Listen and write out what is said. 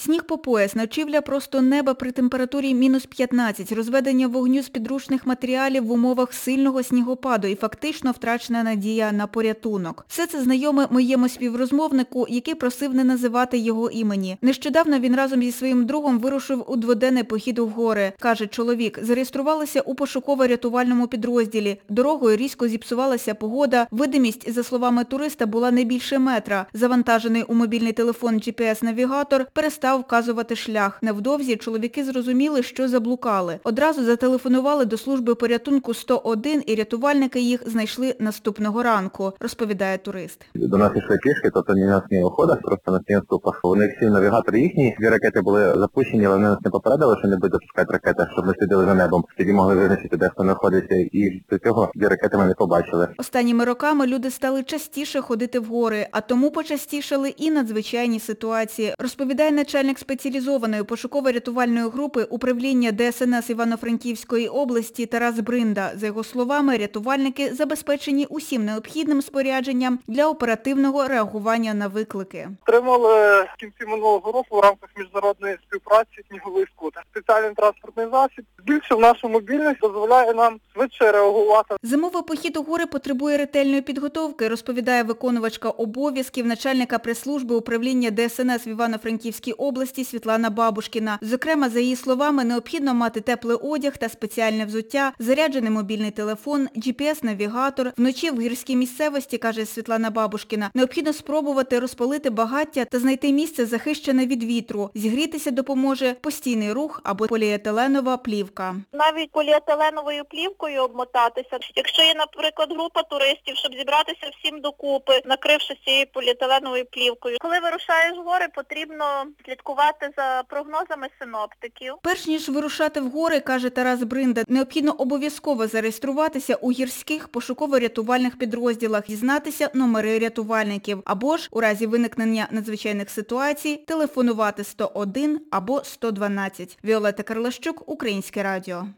Сніг по пояс, ночівля просто неба при температурі -15, розведення вогню з підручних матеріалів в умовах сильного снігопаду і фактично втрачена надія на порятунок. Все це знайоме моєму співрозмовнику, який просив не називати його імені. Нещодавно він разом зі своїм другом вирушив у дводенний похід у гори. Каже чоловік, зареєструвалися у пошуково-рятувальному підрозділі. Дорогою різко зіпсувалася погода, видимість, за словами туриста, була не більше метра. Завантажений у мобільний телефон GPS-навігатор перестав вказувати шлях. Невдовзі чоловіки зрозуміли, що заблукали. Одразу зателефонували до служби порятунку 101 і рятувальники їх знайшли наступного ранку, розповідає турист. До нас йшли пішки, тобто не на снігоходах, просто на снігоступах. У них всі навігатори їхні, 2 ракети були запущені, але вони нас не попередили, що не будуть запускати ракети, щоб ми слідили за небом. Тоді могли визначити, де хто знаходиться, і до цього 2 ракети ми не побачили. Останніми роками люди стали частіше ходити в гори, а тому почастішали і надзвичайні ситуації, розповідає начальник спеціалізованої пошуково-рятувальної групи управління ДСНС Івано-Франківської області Тарас Бринда. За його словами, рятувальники забезпечені усім необхідним спорядженням для оперативного реагування на виклики. Отримали в кінці минулого року в рамках міжнародної співпраці сніговий скутер. Спеціальний транспортний засіб збільшив нашу мобільність, дозволяє нам швидше реагувати. Зимовий похід у гори потребує ретельної підготовки, розповідає виконувачка обов'язків начальника прес-служби управління ДСНС в Івано-Франківській області Світлана Бабушкіна. Зокрема, за її словами, необхідно мати теплий одяг та спеціальне взуття, заряджений мобільний телефон, GPS-навігатор. Вночі в гірській місцевості, каже Світлана Бабушкіна, необхідно спробувати розпалити багаття та знайти місце, захищене від вітру. Зігрітися допоможе постійний рух або поліетиленова плівка. Навіть поліетиленовою плівкою обмотатися. Якщо є, наприклад, група туристів, щоб зібратися всім докупи, накривши цією поліетиленовою плівкою. Коли вирушаєш в гори, потрібно слідкувати за прогнозами синоптиків. Перш ніж вирушати в гори, каже Тарас Бринда, необхідно обов'язково зареєструватися у гірських пошуково-рятувальних підрозділах, дізнатися номери рятувальників, або ж у разі виникнення надзвичайних ситуацій телефонувати 101 або 112. Віолетта Карлащук, Українське радіо.